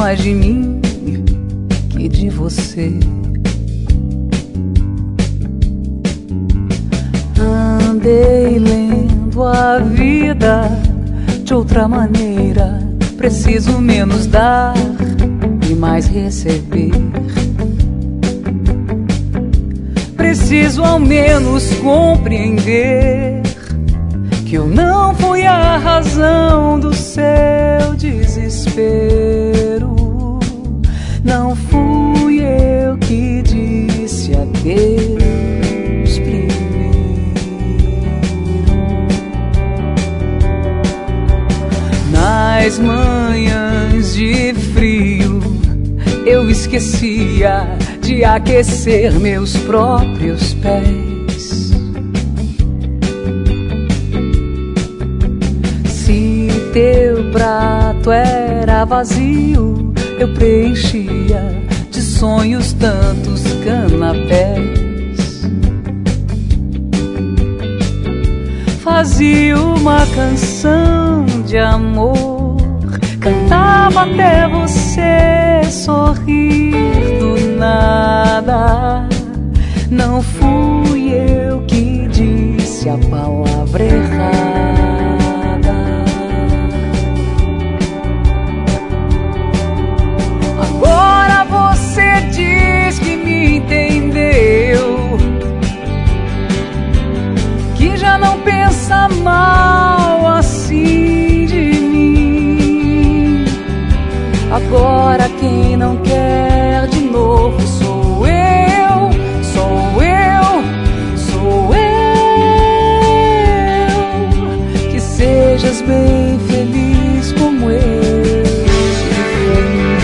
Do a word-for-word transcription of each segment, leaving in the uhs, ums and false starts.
mais de mim que de você. Andei lendo a vida de outra maneira. Preciso menos dar e mais receber. Preciso ao menos compreender que eu não fui a razão do seu desespero. Não fui eu que disse adeus primeiro. Nas manhãs de frio eu esquecia de aquecer meus próprios pés. Se teu prato era vazio, eu preenchia de sonhos tantos canapés. Fazia uma canção de amor, cantava até você sorrir do nada. Não fui eu que disse a palavra errada. Agora você diz que me entendeu, que já não pensa mal assim de mim. Agora quem não quer de novo sou eu, sou eu, sou eu. Que sejas bem feliz como eu te fiz.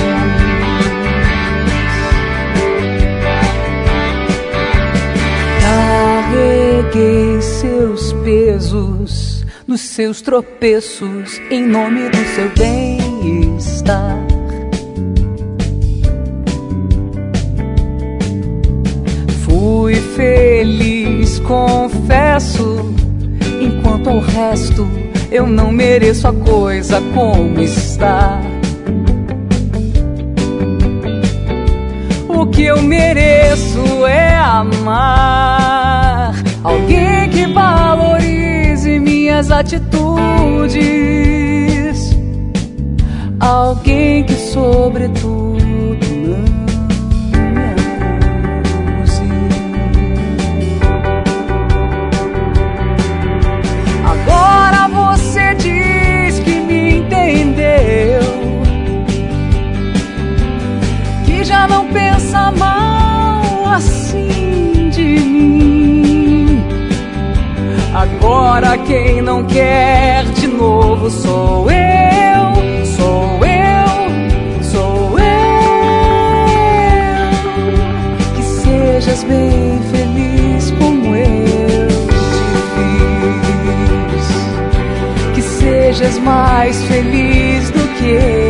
Carreguei seus pesos nos seus tropeços em nome do seu bem-estar. Fui feliz, confesso, enquanto ao resto eu não mereço a coisa como está. O que eu mereço é amar alguém que valorize minhas atitudes, alguém que sobretudo já não pensa mal assim de mim. Agora quem não quer de novo sou eu, sou eu, sou eu. Que sejas bem feliz como eu te fiz, que sejas mais feliz do que eu.